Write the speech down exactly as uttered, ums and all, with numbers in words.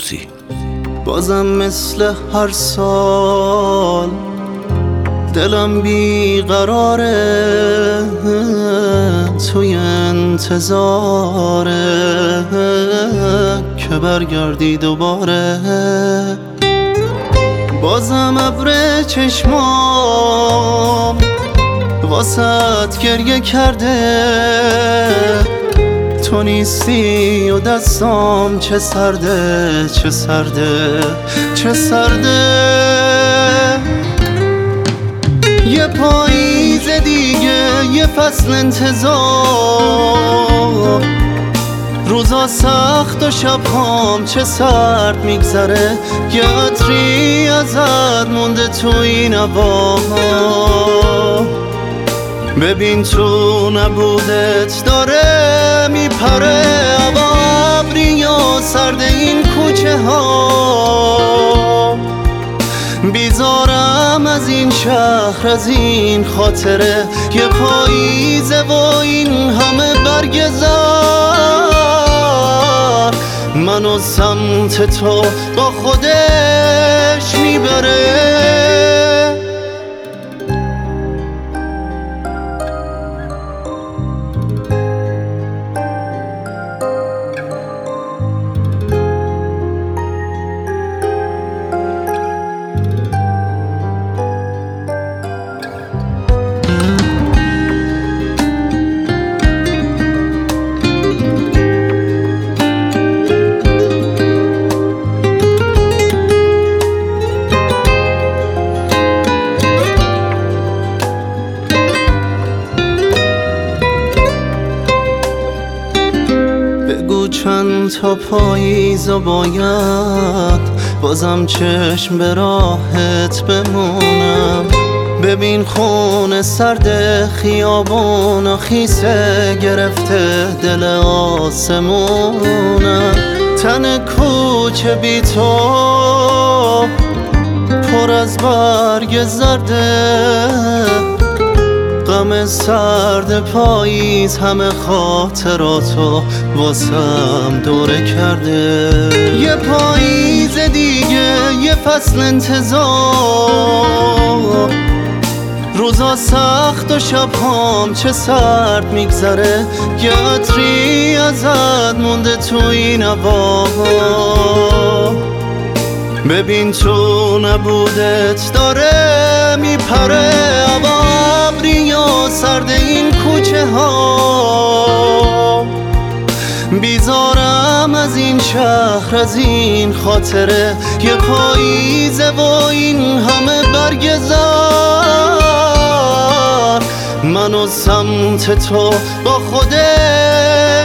طوسی. بازم مثل هر سال دلم بیقراره، توی انتظاره که برگردی دوباره. بازم ابر چشمام واسط گریه کرده، تو نیستی و دستام چه سرده چه سرده چه سرده. یه پاییز دیگه، یه فصل انتظار، روزا سخت و شبهام چه سرد میگذره. یه عطری ازت مونده تو این هوا، ببین تو نبودت داره میپره هوا. ابری و سرد این کوچه ها، بیزارم از این شهر از این خاطره. یه پاییزه و این همه برگ زار، منو سمت تو با خودش میبره. بگو چند تا پاییز و باید بازم چشم به راحت بمونم. ببین خون سرد خیابون و خیسه گرفته دل آسمونم. تن کوچه بی تو پر از برگ زرده، غم سرد پاییز همه خاطراتو واسم دوره کرده. یه پاییز دیگه، یه فصل انتظار، روزا سخت و شبهام چه سرد میگذره. یه عطری ازت مونده تو این هوا، ببین تو نبودت داره میپره هوا. ابری و سرد این کوچه ها، بیزارم از این شهر از این خاطره. یه پاییزه و این همه برگ زار، منو سمت تو با خودت